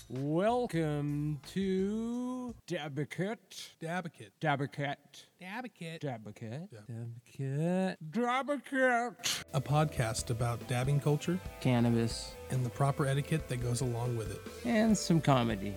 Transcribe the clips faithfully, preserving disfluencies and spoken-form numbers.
Welcome to Dabbicat. Dabbicat. Dabbicat. Dabbicat. Dabbicat. Dabbicat. Dabbicat. A podcast about dabbing culture Cannabis. and the proper etiquette that goes along with it. And some comedy.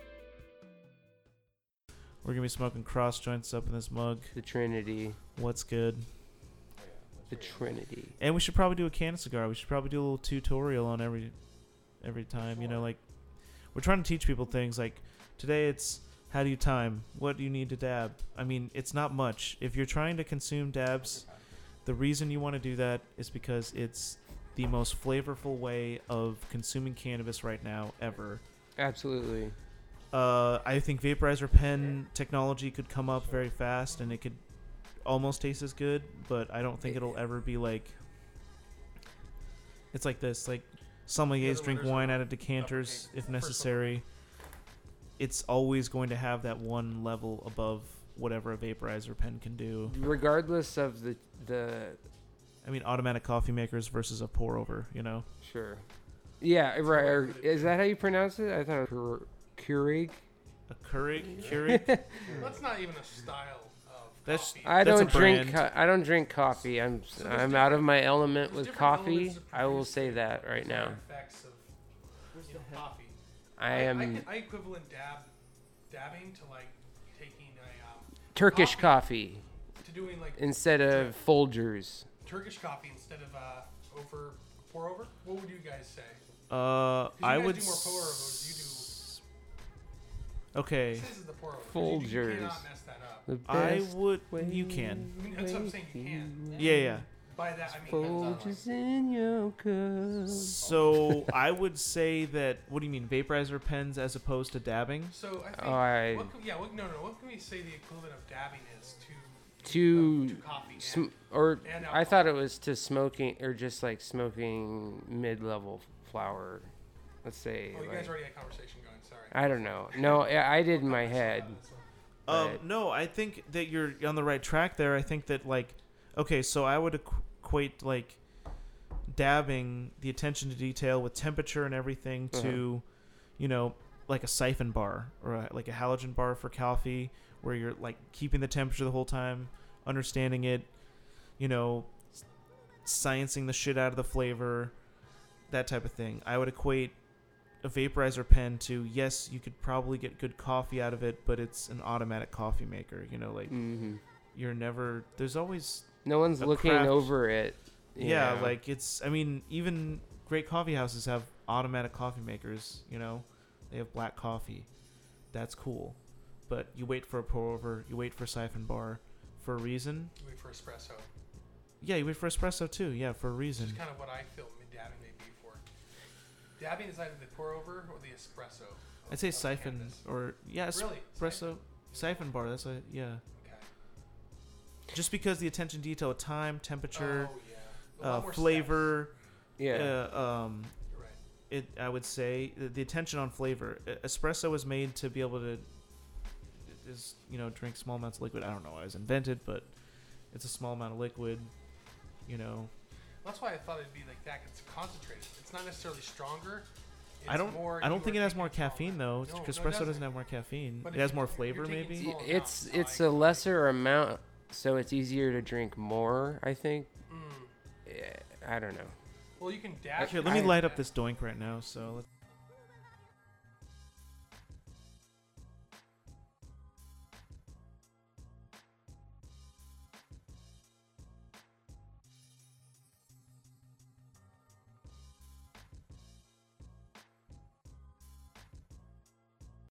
We're going to be smoking cross joints up in this mug. The Trinity. What's good? The Trinity. And we should probably do a can cigar. We should probably do a little tutorial on every every time. You know, like, we're trying to teach people things. Like, today it's, how do you time? What do you need to dab? I mean, it's not much. If you're trying to consume dabs, the reason you want to do that is because it's the most flavorful way of consuming cannabis right now ever. Absolutely. Uh, I think vaporizer pen technology could come up very fast, and it could almost taste as good, but I don't think it'll ever be like. It's like this: like sommeliers drink wine out of decanters if necessary. It's always going to have that one level above whatever a vaporizer pen can do. Regardless of the the. I mean, automatic coffee makers versus a pour over. You know. Sure. Yeah. Right. Or, is that how you pronounce it? I thought it was Keurig. A Keurig. Keurig. That's not even a style of That's- coffee. I That's a don't drink. brand. Co- I don't drink coffee. I'm So there's I'm out of different- my element there's with different coffee. elements to I will produce say that right now. Effects of, you know, coffee. I I, am I, I equivalent dab, dabbing to like taking a um, Turkish coffee. coffee to doing like instead of Folgers. Turkish coffee instead of uh, over pour over. What would you guys say? Uh, 'Cause you I guys would. do more pour overs. You do. s- Okay. This is the pour over. 'cause You, you Folgers. cannot mess that up. The I best would. way You can. I mean, that's what I'm saying. You can. Yeah, yeah. By that I mean Folgers in your cup. So I would say that. What do you mean, vaporizer pens as opposed to dabbing? So I think. Oh, I- what can, yeah. What, no, no. What can we say the equivalent of dabbing is to To to coffee? And, Sm- or and I alcohol. thought it was to smoking or just like smoking mid-level flower. Let's say. oh, you like- guys already had a conversation going. Sorry. I don't know. No, I I did in my head. Um, Right. no, I think that you're on the right track there. I think that like, okay, so I would equ- equate like dabbing, the attention to detail with temperature and everything to, you know, like a siphon bar or a, like a halogen bar for coffee, where you're like keeping the temperature the whole time, understanding it, you know, s- sciencing the shit out of the flavor, that type of thing. I would equate a vaporizer pen to, yes, you could probably get good coffee out of it, but it's an automatic coffee maker. You know, like hmm you're never. There's always. No one's A looking craft- over it. Yeah, know. like it's. I mean, even great coffee houses have automatic coffee makers. You know, they have black coffee. That's cool, but you wait for a pour over. You wait for a siphon bar, for a reason. You wait for espresso. Yeah, you wait for espresso too. Yeah, for a Which reason. is kind of what I feel dabbing may be for. Dabbing is either the pour over or the espresso. of- I'd say of siphon cannabis. or yeah, Really? espresso siphon bar. That's a yeah. Okay. Just because the attention to detail, time, temperature, Oh yeah. A lot uh, more flavor. yeah. Uh, um, steps. You're right. it I would say the, the attention on flavor. E- Espresso was made to be able to is you know drink small amounts of liquid. I don't know why it was invented, but it's a small amount of liquid. You know, That's why I thought it'd be like that. It's concentrated. It's not necessarily stronger. It's I don't More I don't you think are it has more taking from caffeine it. though. No, Because no, it espresso doesn't have more caffeine. But It if has you- more if flavor, you're taking maybe. small It's amounts, it's like- a lesser amount, so it's easier to drink more. I think. Mm. Yeah, I don't know. Well, you can dab. Actually, let me I- light up this doink right now. So let's.